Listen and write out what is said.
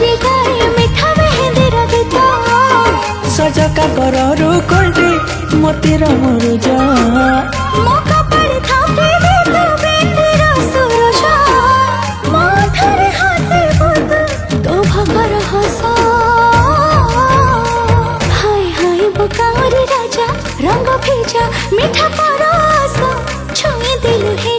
गोरी गाए मिठा मेहंदी रगता सजका कररू कोल्डी मोतीर मुरुजा मौका पड़े थापे दे तो बेंदीर सुरजा माथारे हसे बुद तो भगर हसा हाय हाय बुकारी राजा रंग भेजा मिठा परस छुई दिल है